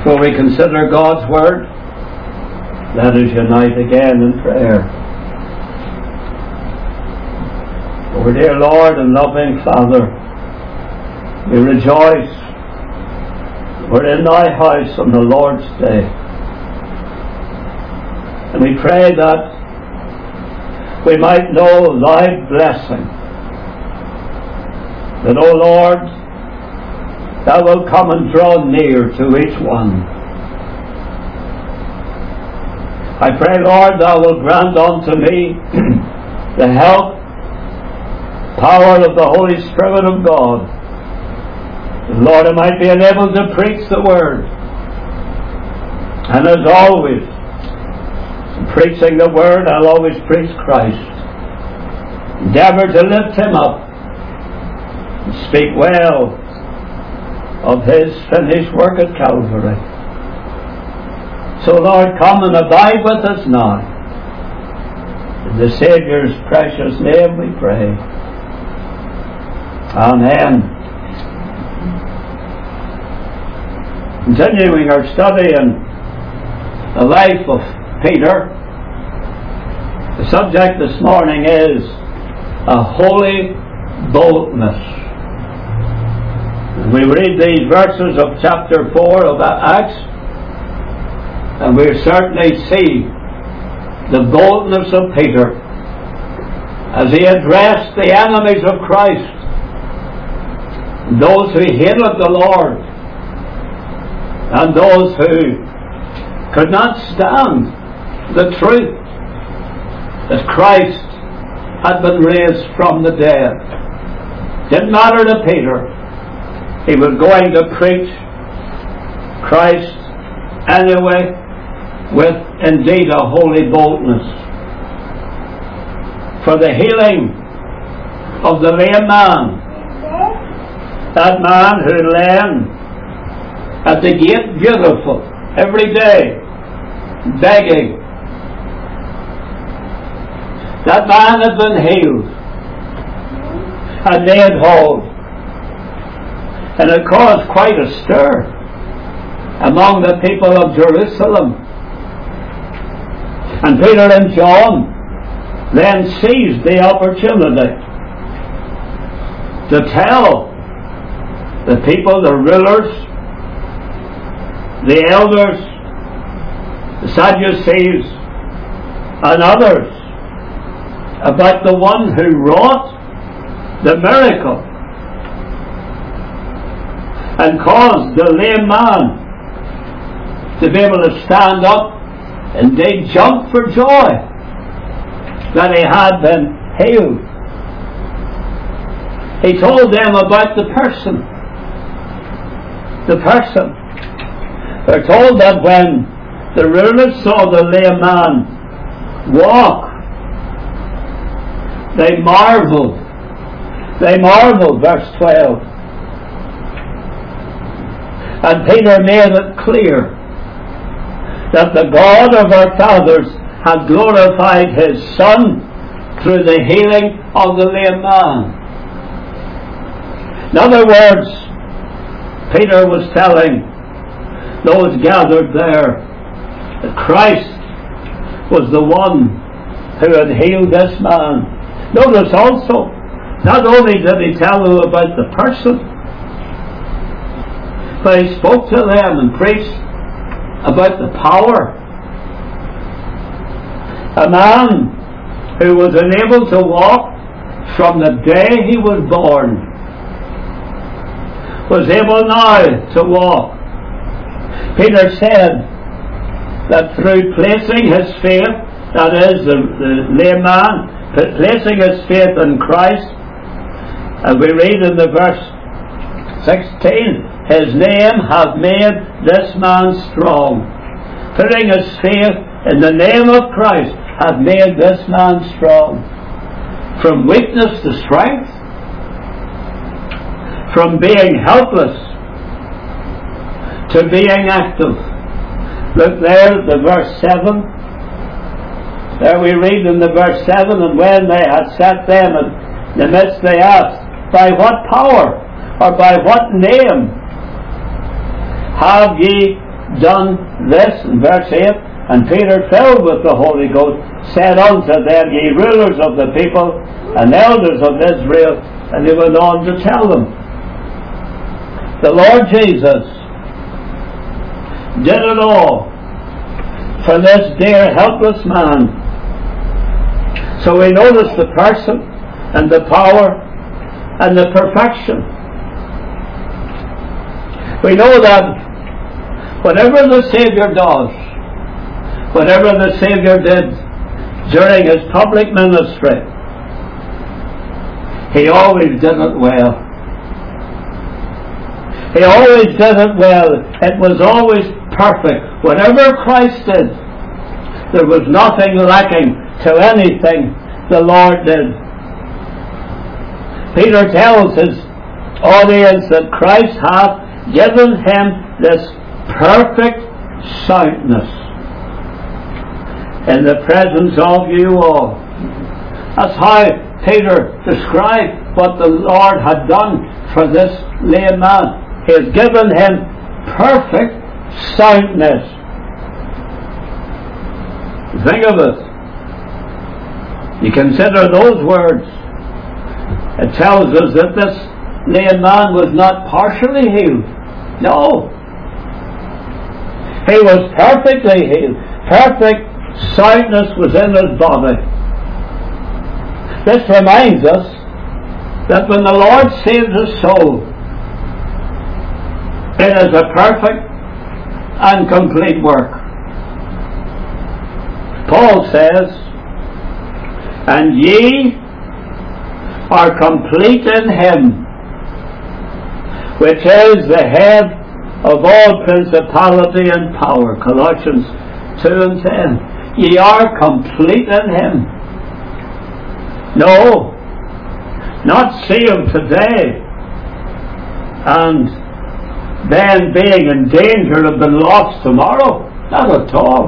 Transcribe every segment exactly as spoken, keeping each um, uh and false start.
Before we consider God's Word, let us unite again in prayer. Our dear Lord and loving Father, we rejoice we're in thy house on the Lord's day. And we pray that we might know thy blessing. That, O Lord, thou wilt come and draw near to each one. I pray, Lord, thou wilt grant unto me the help, power of the Holy Spirit of God. Lord, I might be enabled to preach the Word. And as always, in preaching the Word, I'll always preach Christ. Endeavour to lift Him up and speak well of His finished work at Calvary. So, Lord, come and abide with us now. In the Saviour's precious name we pray. Amen. Continuing our study in the life of Peter, the subject this morning is a holy boldness. And we read these verses of chapter four of Acts, and we certainly see the boldness of Peter as he addressed the enemies of Christ, those who hated the Lord, and those who could not stand the truth that Christ had been raised from the dead. Didn't matter to Peter. He was going to preach Christ anyway, with indeed a holy boldness. For the healing of the lame man, that man who lay at the gate beautiful every day, begging. That man had been healed and laid hold, and it caused quite a stir among the people of Jerusalem. And Peter and John then seized the opportunity to tell the people, the rulers, the elders, the Sadducees, and others about the one who wrought the miracle and caused the lame man to be able to stand up and they jumped for joy that he had been healed. He told them about the person. The person. They're told that when the rulers saw the lame man walk, they marveled. They marveled, verse twelve. And Peter made it clear that the God of our fathers had glorified His Son through the healing of the lame man. In other words, Peter was telling those gathered there that Christ was the one who had healed this man. Notice also, not only did he tell them about the person, but he spoke to them and preached about the power. A man who was unable to walk from the day he was born was able now to walk. Peter said that through placing his faith, that is, the, the lame man, placing his faith in Christ, as we read in the verse sixteen, His name hath made this man strong. Putting his faith in the name of Christ hath made this man strong. From weakness to strength, from being helpless to being active. Look there, the verse seven. There we read in the verse seven, and when they had set them in the midst, they asked, by what power or by what name have ye done this, in verse eight, and Peter, filled with the Holy Ghost, said unto them, Ye rulers of the people, and elders of Israel, and he went on to tell them. The Lord Jesus did it all for this dear helpless man. So we notice the person and the power and the perfection. We know that whatever the Saviour does, whatever the Saviour did during his public ministry, he always did it well. He always did it well. It was always perfect. Whatever Christ did, there was nothing lacking to anything the Lord did. Peter tells his audience that Christ hath given him this perfect soundness in the presence of you all. That's how Peter described what the Lord had done for this lame man. He has given him perfect soundness. Think of it. You consider those words. It tells us that this lame man was not partially healed. No. He was perfectly healed. Perfect soundness was in his body. This reminds us that when the Lord saves his soul, it is a perfect and complete work. Paul says, And ye are complete in him, which is the head of all principality and power. Colossians two and ten. Ye are complete in him. No, not saved today and then being in danger of being lost tomorrow. Not at all.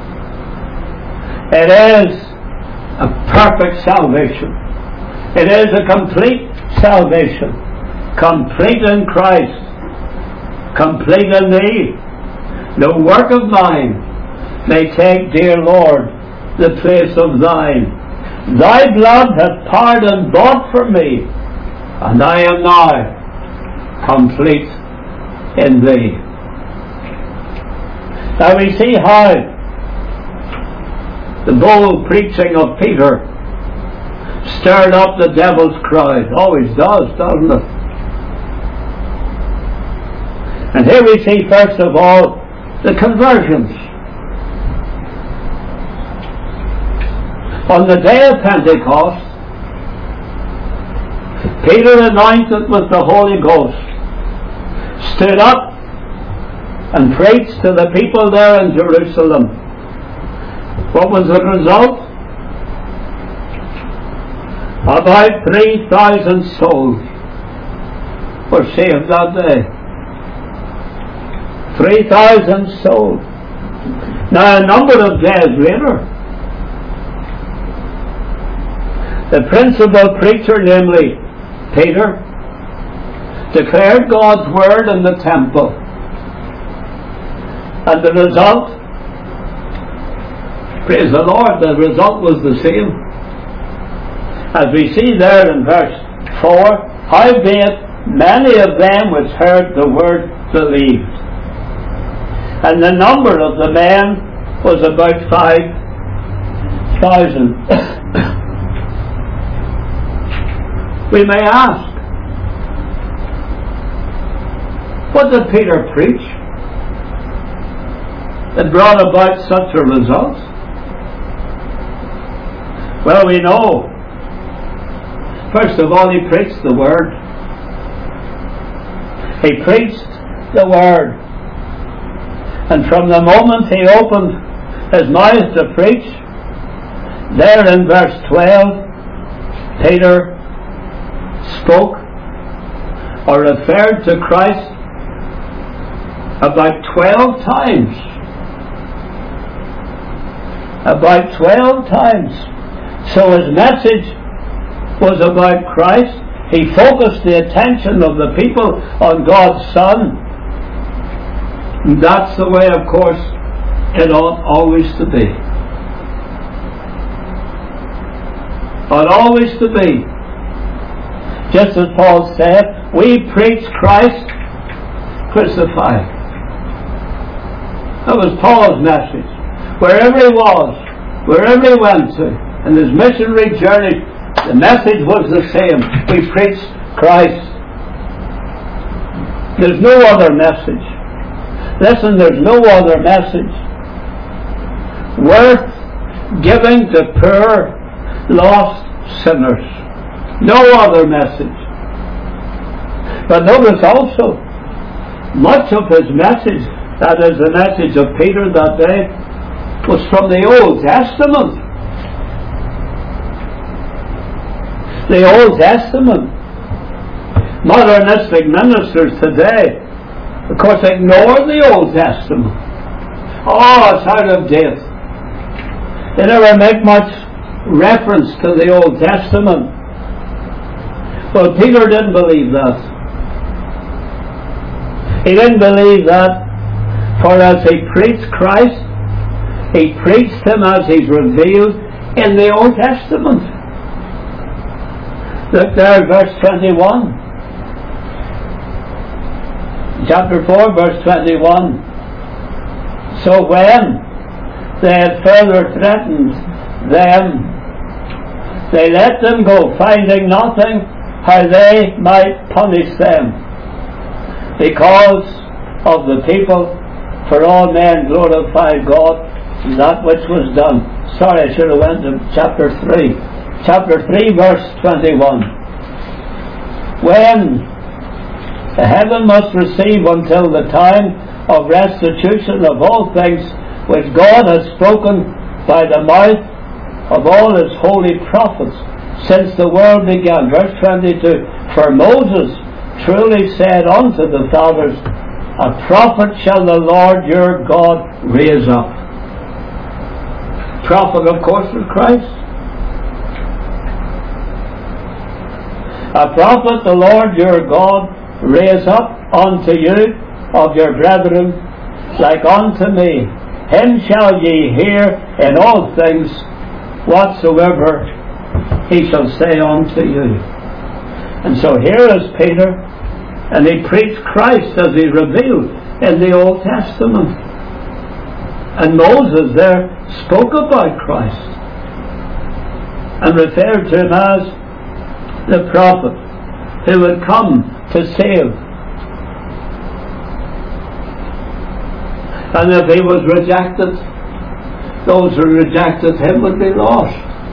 It is a perfect salvation. It is a complete salvation. Complete in Christ. Complete in thee. No work of mine may take, dear Lord, the place of thine. Thy blood hath pardoned bought for me, and I am now complete in thee. Now we see how the bold preaching of Peter stirred up the devil's crowd. Always does, doesn't it? And here we see first of all the conversions. On the day of Pentecost, Peter, anointed with the Holy Ghost, stood up and preached to the people there in Jerusalem. What was the result? About three thousand souls were saved that day. Three thousand souls. Now, a number of days later, the principal preacher, namely Peter, declared God's word in the temple. And the result, praise the Lord, the result was the same. As we see there in verse four, howbeit many of them which heard the word believed. And the number of the men was about five thousand. We may ask, what did Peter preach that brought about such a result? Well, we know, first of all, he preached the Word. He preached the Word. And from the moment he opened his mouth to preach, there in verse twelve, Peter spoke or referred to Christ about twelve times. About twelve times. So his message was about Christ. He focused the attention of the people on God's Son. And that's the way, of course, it ought always to be. Ought always to be. Just as Paul said, we preach Christ crucified. That was Paul's message. Wherever he was, wherever he went to, in his missionary journey, the message was the same. We preach Christ. There's no other message. Listen, there's no other message worth giving to poor, lost sinners. No other message. But notice also, much of his message, that is the message of Peter that day, was from the Old Testament. The Old Testament. Modernistic ministers today, of course, ignore the Old Testament. Oh, it's out of date. They never make much reference to the Old Testament. Well, Peter didn't believe that. He didn't believe that, for as he preached Christ, he preached him as he's revealed in the Old Testament. Look there, verse twenty-one. Chapter four, verse twenty-one. So when they had further threatened them, they let them go, finding nothing how they might punish them, because of the people, for all men glorify God in that which was done. Sorry, I should have went to chapter three. Chapter three, verse twenty-one. When the heaven must receive until the time of restitution of all things which God has spoken by the mouth of all his holy prophets since the world began. Verse twenty-two. For Moses truly said unto the fathers, a prophet shall the Lord your God raise up. Prophet, of course, was Christ. A prophet the Lord your God raise up unto you of your brethren, like unto me. Him shall ye hear in all things whatsoever he shall say unto you. And so here is Peter, and he preached Christ as he revealed in the Old Testament. And Moses there spoke about Christ and referred to him as the prophet who would come to save. And if he was rejected, those who rejected him would be lost.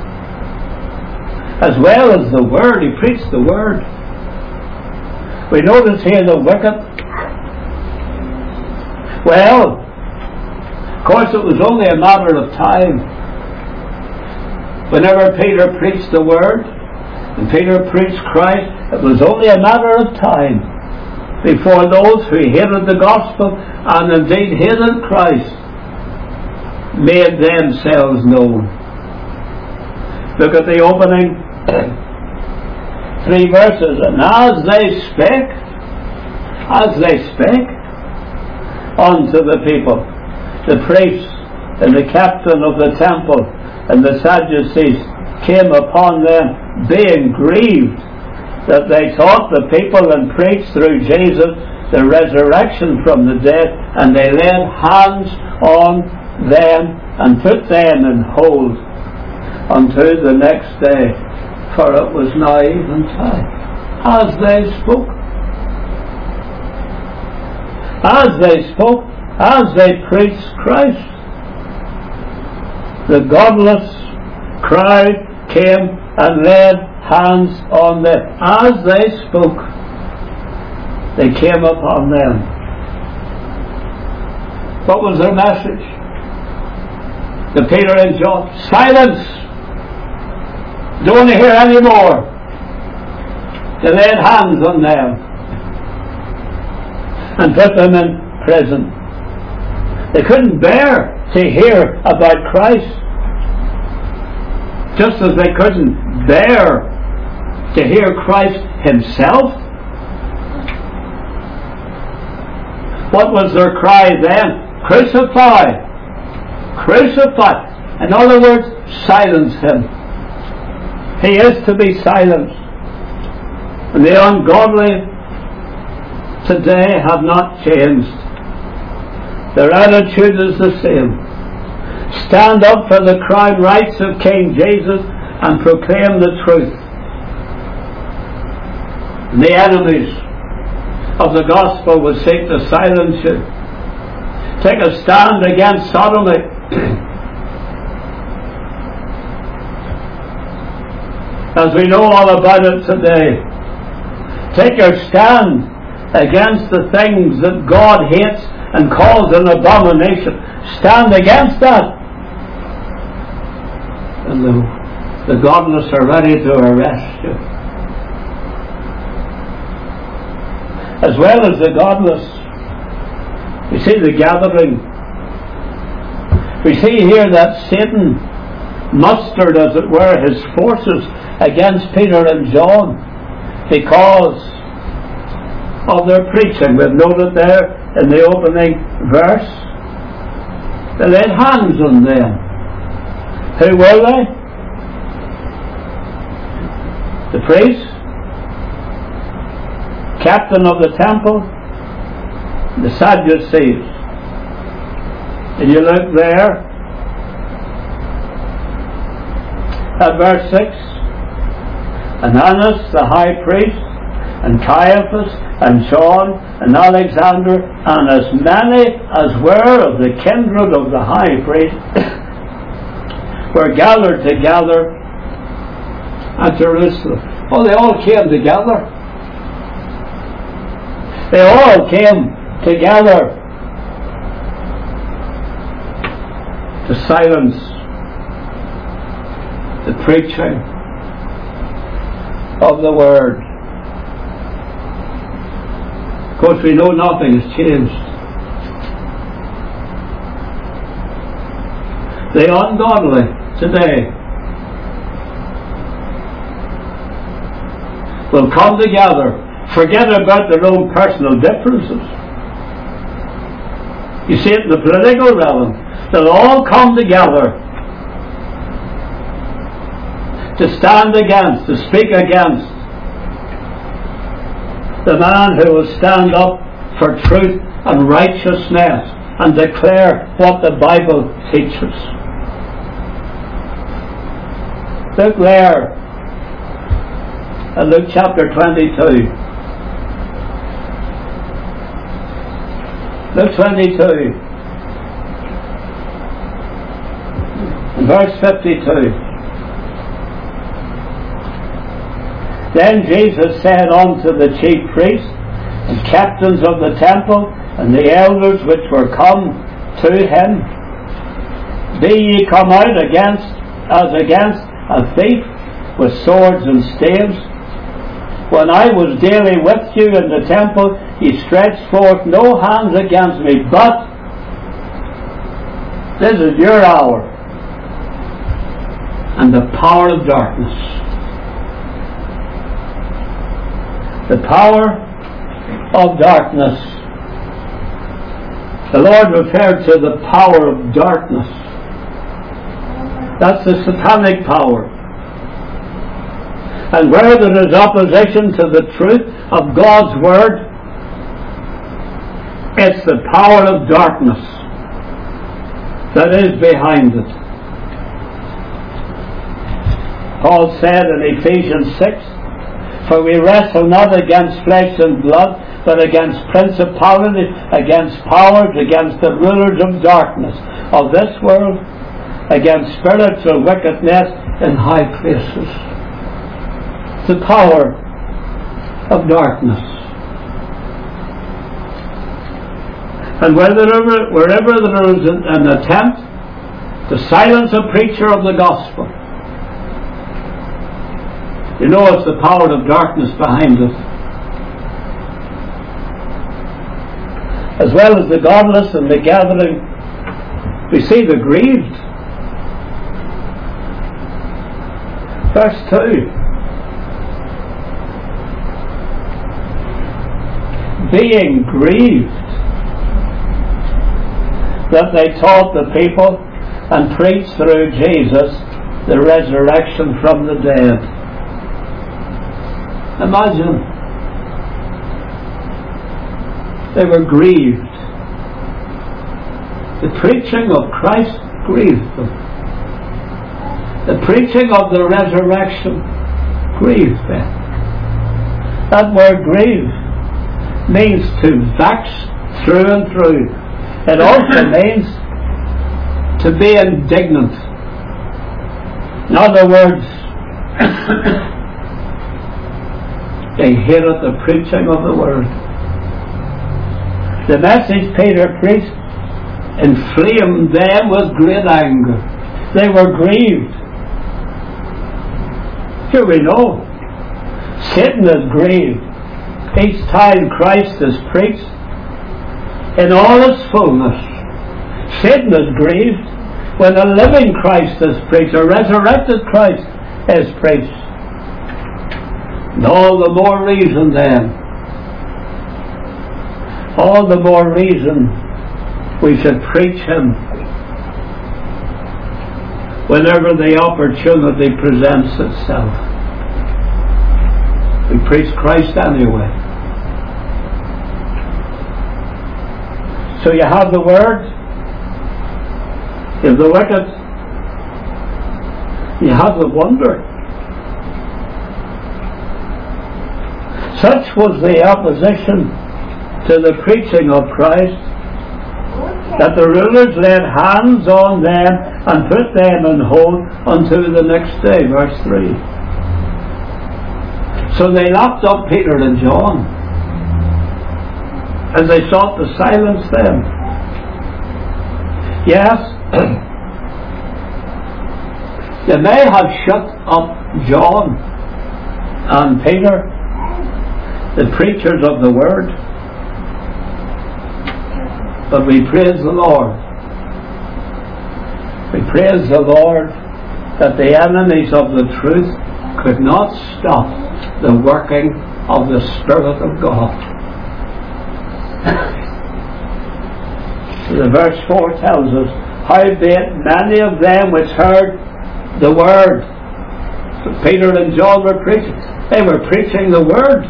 As well as the Word, he preached the Word. We notice here the wicked. Well, of course it was only a matter of time. Whenever Peter preached the Word, and Peter preached Christ, it was only a matter of time before those who hated the gospel and indeed hated Christ made themselves known. Look at the opening three verses. And as they spake, as they spake unto the people, the priests and the captain of the temple and the Sadducees came upon them, being grieved that they taught the people and preached through Jesus the resurrection from the dead, and they laid hands on them and put them in hold until the next day, for it was now eventide. As they spoke, as they spoke, as they preached Christ, the godless crowd came and laid hands on them. As they spoke, they came upon them. What was their message? To Peter and John, silence! Don't want to hear any more. They laid hands on them and put them in prison. They couldn't bear to hear about Christ, just as they couldn't bear to hear Christ himself. What was their cry then? Crucify! Crucify! In other words, silence him. He is to be silenced. And the ungodly today have not changed. Their attitude is the same. Stand up for the crown rights of King Jesus and proclaim the truth. And the enemies of the gospel will seek to silence you. Take a stand against sodomy. As we know all about it today. Take your stand against the things that God hates and calls an abomination. Stand against that. And the, the godless are ready to arrest you. As well as the godless. We see the gathering. We see here that Satan mustered, as it were, his forces against Peter and John because of their preaching. We've noted there in the opening verse, they laid hands on them. Who were they? The priest, captain of the temple, the Sadducees. And you look there at verse six. And Annas the high priest, and Caiaphas, and John, and Alexander, and as many as were of the kindred of the high priest, were gathered together at Jerusalem. Oh, they all came together. They all came together to silence the preaching of the Word. Of course, we know nothing has changed. The ungodly today will come together, forget about their own personal differences. You see it in the political realm. They'll all come together to stand against, to speak against the man who will stand up for truth and righteousness and declare what the Bible teaches. Look there at Luke chapter twenty-two. Luke twenty-two, verse fifty-two. Then Jesus said unto the chief priests and captains of the temple and the elders which were come to him, Be ye come out against as against a thief with swords and staves? When I was daily with you in the temple, ye stretched forth no hands against me, but this is your hour and the power of darkness. The power of darkness. The Lord referred to the power of darkness. That's the satanic power. And where there is opposition to the truth of God's Word, it's the power of darkness that is behind it. Paul said in Ephesians six, For we wrestle not against flesh and blood, but against principalities, against powers, against the rulers of darkness of this world, against spiritual wickedness in high places. The power of darkness. And wherever, wherever there is an attempt to silence a preacher of the gospel, you know it's the power of darkness behind it. As well as the godless and the gathering, we see the grieved. Verse two. Being grieved. that they taught the people and preached through Jesus the resurrection from the dead. Imagine. They were grieved. The preaching of Christ grieved them. The preaching of the resurrection grieved them. That word grieve means to vex through and through. It also means to be indignant. In other words, they hated the preaching of the word. The message Peter preached inflamed them with great anger. They were grieved. Here we know Satan is grieved each time Christ is preached in all his fullness. Satan is grieved when a living Christ is preached, a resurrected Christ is preached. And all the more reason then, all the more reason we should preach him whenever the opportunity presents itself. We preach Christ anyway. So you have the word, you have the wicked, you have the wonder. Such was the opposition to the preaching of Christ that the rulers laid hands on them and put them in hold until the next day. Verse three. So they locked up Peter and John as they sought to silence them. Yes, they may have shut up John and Peter, the preachers of the word, but we praise the Lord. We praise the Lord that the enemies of the truth could not stop the working of the Spirit of God. The verse four tells us, howbeit many of them which heard the word. So Peter and John were preaching. They were preaching the word.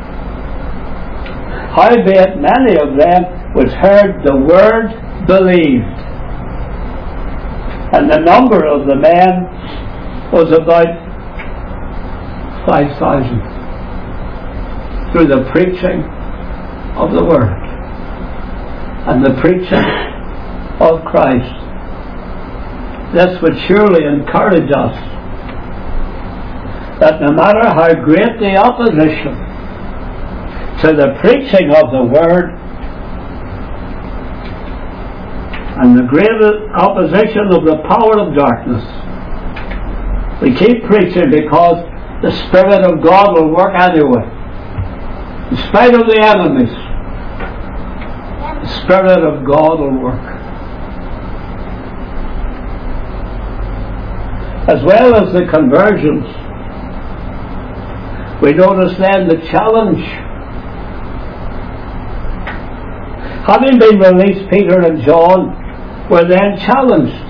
Howbeit many of them which heard the word believed. And the number of the men was about five thousand through the preaching of the word and the preaching of Christ. This would surely encourage us that no matter how great the opposition to the preaching of the word and the great opposition of the power of darkness, we keep preaching because the Spirit of God will work anyway. In spite of the enemies, the Spirit of God will work. As well as the conversions, we notice then the challenge. Having been released, Peter and John were then challenged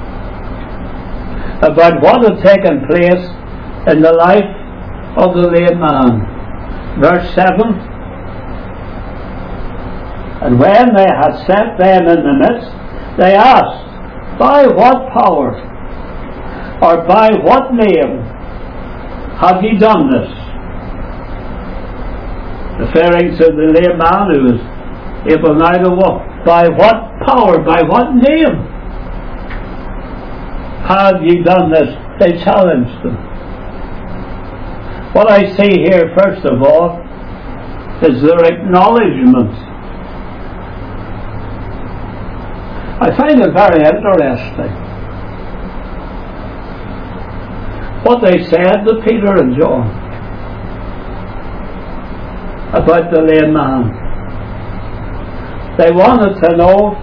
about what had taken place in the life of the lame man. Verse seven. And when they had set them in the midst, they asked, by what power or by what name have ye done this? Referring to the lame man who was able now to walk. By what power, by what name have ye done this? They challenged them. What I see here, first of all, is their acknowledgement. I find it very interesting what they said to Peter and John about the lame man. They wanted to know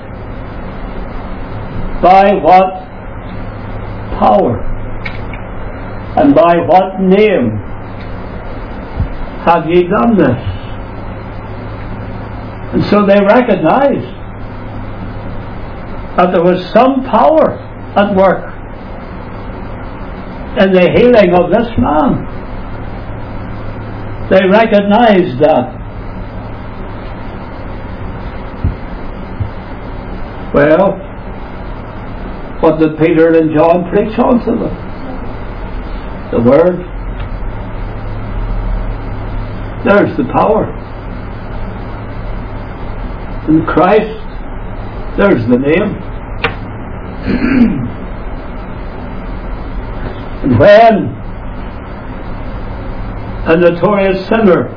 by what power and by what name have ye done this? And so they recognized that there was some power at work in the healing of this man. They recognized that. Well, what did Peter and John preach unto them? The Word. There's the power. In Christ, there's the name. And when a notorious sinner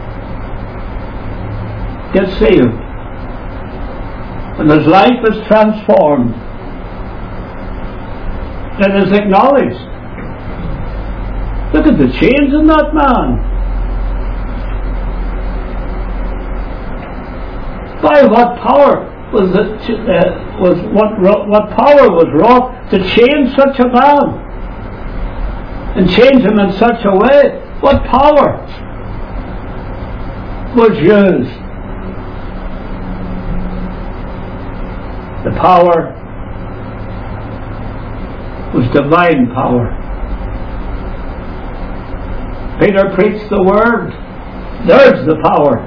gets saved, and his life is transformed, it is acknowledged. Look at the change in that man. By what power was it? Uh, was what what power was wrought to change such a man and change him in such a way? What power was used? The power was divine power. Peter preached the Word. There's the power.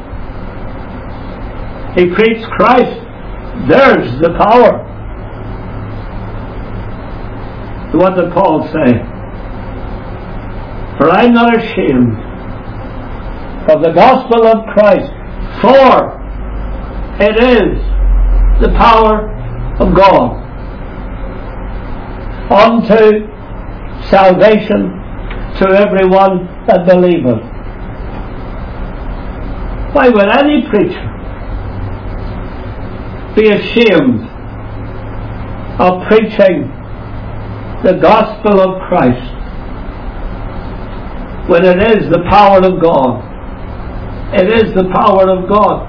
He preached Christ. There's the power. What did Paul say? For I'm not ashamed of the gospel of Christ, for it is the power of God unto salvation to everyone that believeth. Why would any preacher be ashamed of preaching the gospel of Christ when it is the power of God? It is the power of God.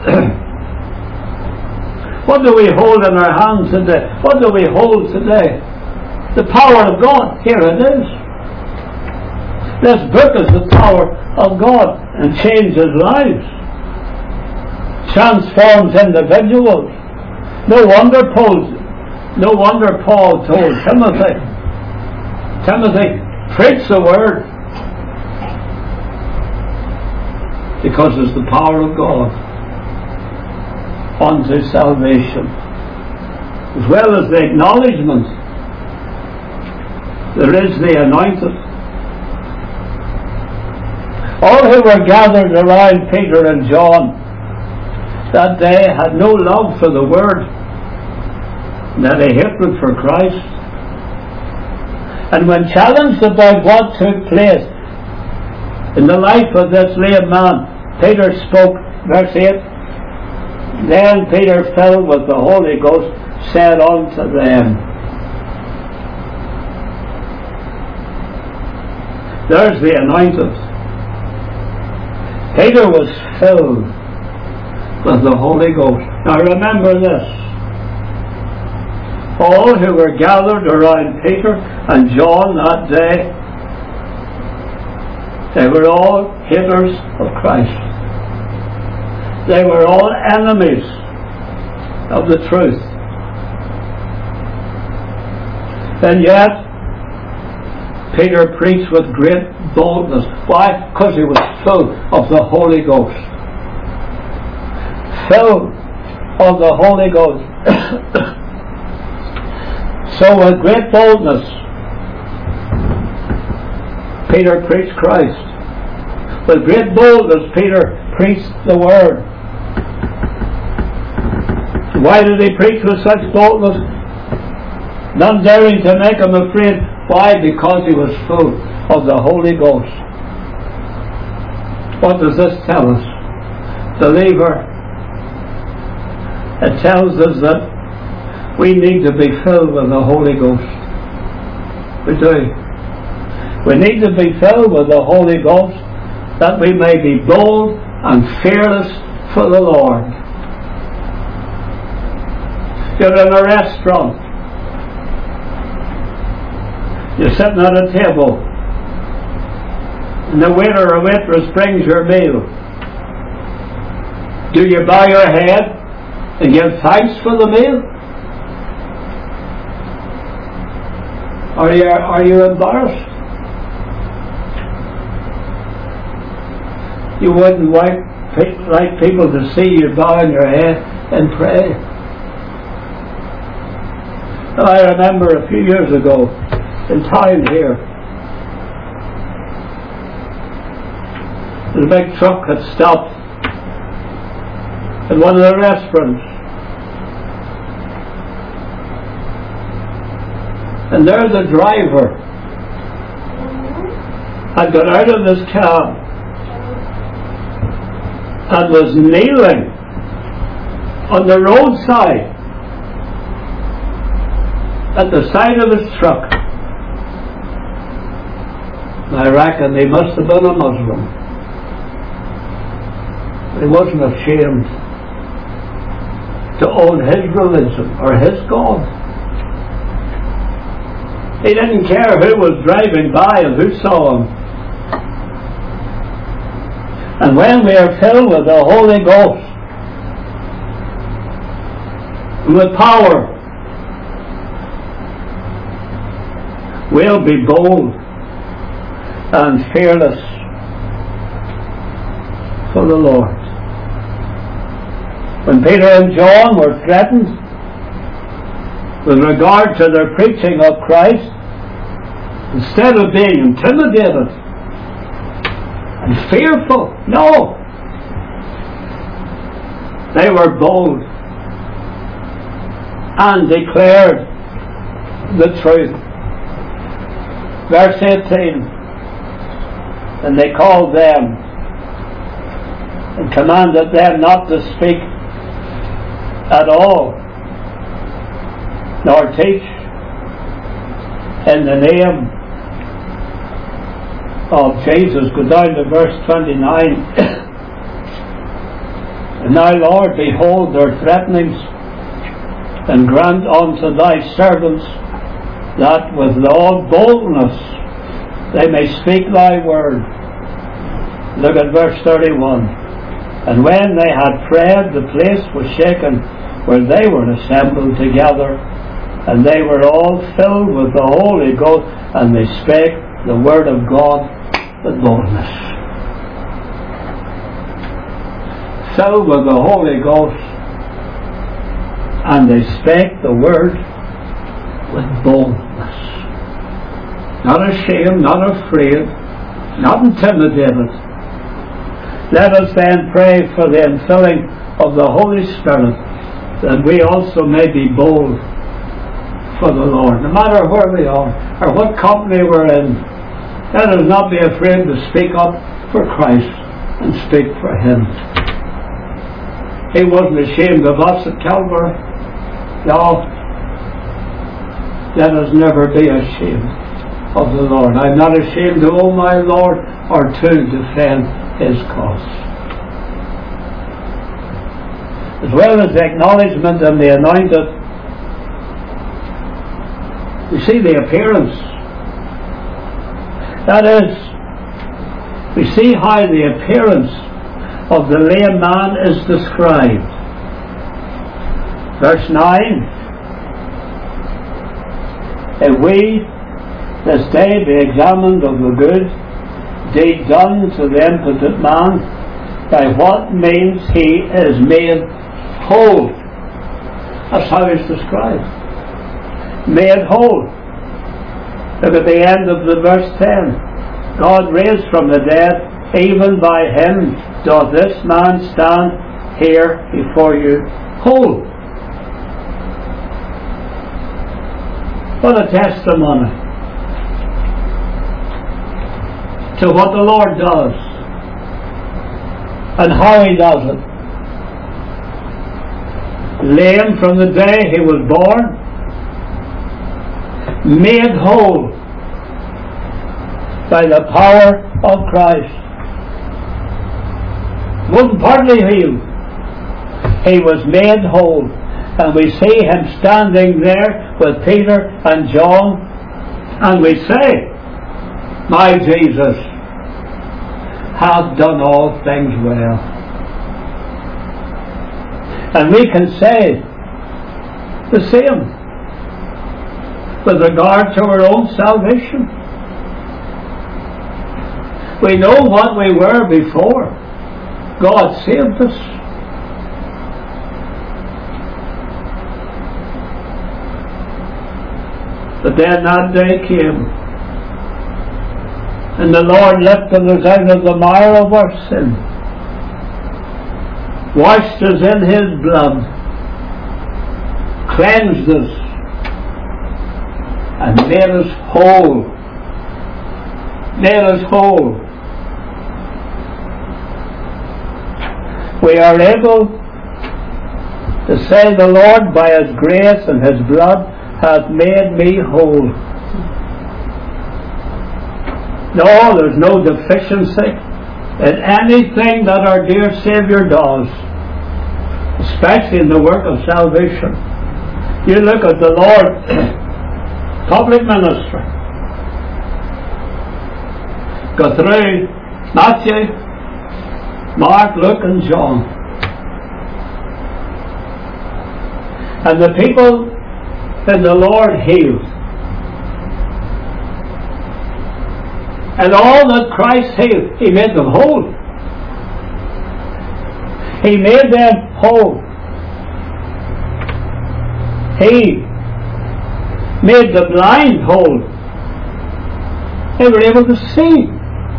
What do we hold in our hands today? What do we hold today? The power of God. Here it is. This book is the power of God and changes lives, transforms individuals. No wonder Paul, no wonder Paul told Timothy, Timothy, preach the Word, because it's the power of God unto salvation, as well as the acknowledgement. There is the anointed. All who were gathered around Peter and John that day had no love for the Word, and had a hatred for Christ. And when challenged about what took place in the life of this lame man, Peter spoke, verse eight, then Peter, filled with the Holy Ghost, said unto them, there's the anointed. Peter was filled with the Holy Ghost. Now remember this. All who were gathered around Peter and John that day, they were all haters of Christ. They were all enemies of the truth. And yet, Peter preached with great boldness. Why? Because he was full of the Holy Ghost. Filled of the Holy Ghost. So with great boldness, Peter preached Christ. With great boldness, Peter preached the Word. Why did he preach with such boldness? None daring to make him afraid. Why? Because he was full of the Holy Ghost. What does this tell us? Believer, it tells us that we need to be filled with the Holy Ghost. We do. We need to be filled with the Holy Ghost that we may be bold and fearless for the Lord. You're in a restaurant. You're sitting at a table, and the waiter or waitress brings your meal. Do you bow your head and give thanks for the meal? Are you, are you embarrassed? You wouldn't like, like people to see you bowing your head and pray. I remember a few years ago in town here, the big truck had stopped at one of the restaurants. And there the driver had got out of his cab and was kneeling on the roadside at the side of his truck. I reckon he must have been a Muslim. He wasn't ashamed to own his religion or his God. He didn't care who was driving by and who saw him. And when we are filled with the Holy Ghost, with power, we'll be bold and fearless for the Lord. When Peter and John were threatened with regard to their preaching of Christ, instead of being intimidated and fearful, no, they were bold and declared the truth. Verse eighteen, and they called them and commanded them not to speak at all, nor teach in the name of Jesus. Go down to verse twenty-nine. And now, Lord, behold their threatenings, and grant unto thy servants that with all boldness they may speak thy word. Look at verse thirty-one. And when they had prayed, the place was shaken where they were assembled together, and they were all filled with the Holy Ghost, and they spake the word of God with boldness. Filled with the Holy Ghost, and they spake the word with boldness. Not ashamed, not afraid, not intimidated. Let us then pray for the infilling of the Holy Spirit, that we also may be bold for the Lord, no matter where we are or what company we're in. Let us not be afraid to speak up for Christ and speak for Him. He wasn't ashamed of us at Calvary. No, let us never be ashamed of the Lord. I'm not ashamed to owe my Lord or to defend His cause. As well as the acknowledgement and the anointed, we see the appearance. That is, we see how the appearance of the lame man is described. Verse nine, if we this day be examined of the good deed done to the impotent man, by what means he is made whole. That's how it's described. Made whole. Look at the end of the verse ten. God raised from the dead, even by Him doth this man stand here before you whole. What a testimony to what the Lord does and how He does it. Lame from the day he was born, made whole by the power of Christ. Wasn't partly healed, he was made whole. And we see him standing there with Peter and John, and we say, my Jesus hath done all things well. And we can say the same. with regard to our own salvation. We know what we were before God saved us. But then that day came, and the Lord lifted us out of the mire of our sin, washed us in His blood, cleansed us, and made us whole. Made us whole. We are able to say, the Lord by His grace and His blood hath made me whole. No, there's no deficiency in anything that our dear Saviour does, especially in the work of salvation. You look at the Lord's public ministry. Go through Matthew, Mark, Luke and John. And the people that the Lord healed. And all that Christ healed, He made them whole. He made them whole. He made the blind whole. They were able to see.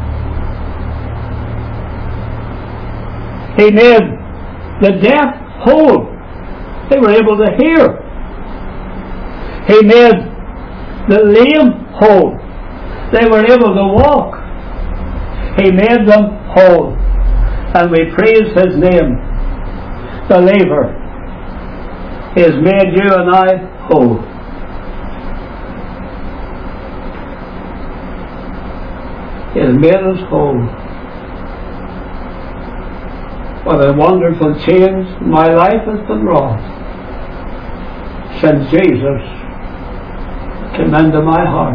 He made the deaf whole. They were able to hear. He made the lame whole. They were able to walk. He made them whole. And we praise His name. Believer, He has made you and I whole. He has made us whole. What a wonderful change my life has been wrought since Jesus came into my heart.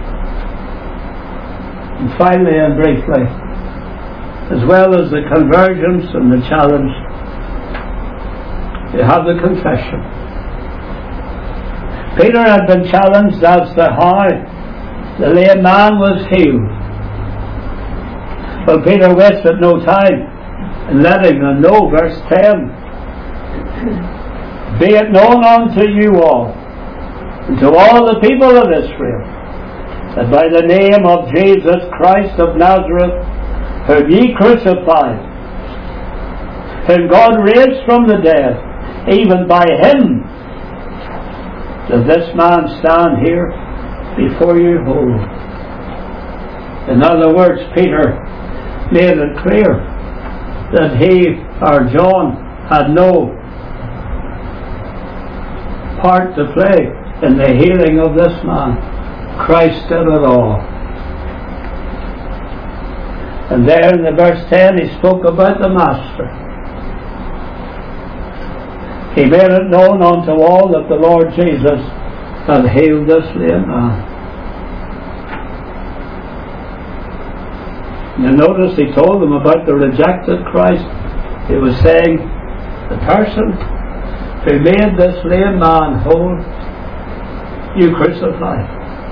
And finally and briefly, as well as the convergence and the challenge, you have the confession. Peter had been challenged as to how the lame man was healed. Well, Peter wasted no time in letting them know, verse ten, be it known unto you all, and to all the people of Israel, that by the name of Jesus Christ of Nazareth, whom ye crucified, whom God raised from the dead, even by Him does this man stand here before you whole. In other words, Peter made it clear that he, or John, had no part to play in the healing of this man. Christ did it all. And there in the verse ten he spoke about the Master. He made it known unto all that the Lord Jesus had healed this lame man. And notice he told them about the rejected Christ. He was saying, the person who made this lame man whole, you crucified.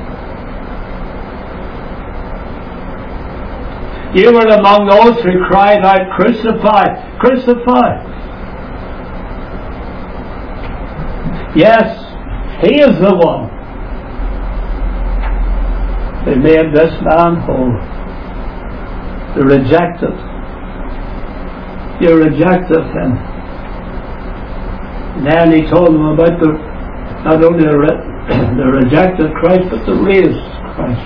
You were among those who cried out, crucify, crucify. Yes, He is the one who made this man whole. The rejected. You rejected Him. And then He told them about the not only the, re- the rejected Christ, but the raised Christ.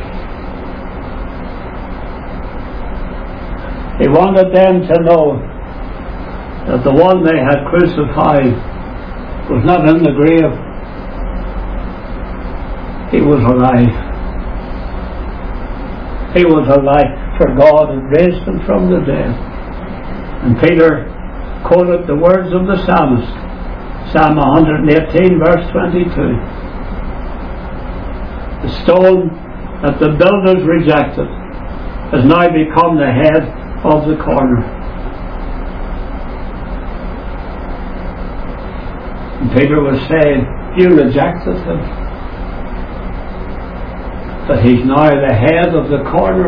He wanted them to know that the one they had crucified was not in the grave. He was alive. He was alive, for God had raised Him from the dead. And Peter quoted the words of the psalmist, Psalm one eighteen, verse twenty-two. The stone that the builders rejected has now become the head of the corner. And Peter was saying, you rejected Him. But He's now the head of the corner,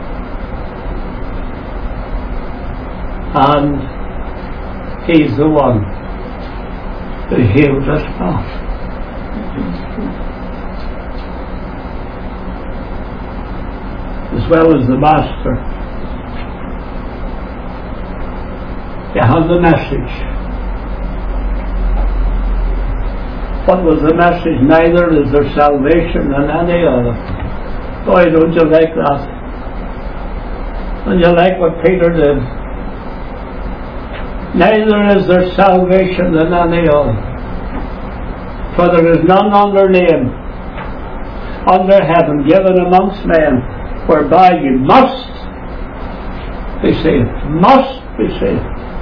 and He's the one who healed us not. As well as the Master, you have the message. What was the message? Neither is there salvation in any other. Boy, don't you like that? Don't you like what Peter did? Neither is there salvation in any other. For there is none other name under heaven given amongst men whereby you must be saved. Must be saved.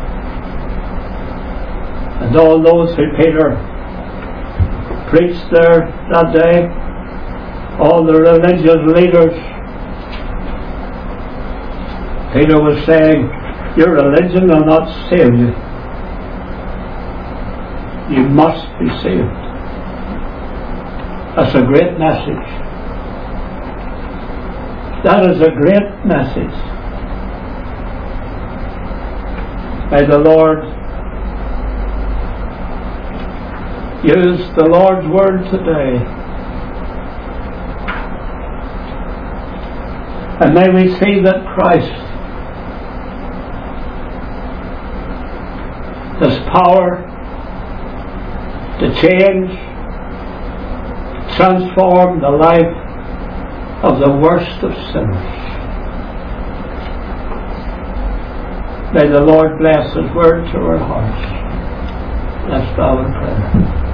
And all those who Peter preached there that day, all the religious leaders, Peter was saying, your religion will not save you. You must be saved. That's a great message. That is a great message. May the Lord use the Lord's word today. And may we see that Christ has power to change, transform the life of the worst of sinners. May the Lord bless His word to our hearts. Let's bow in prayer.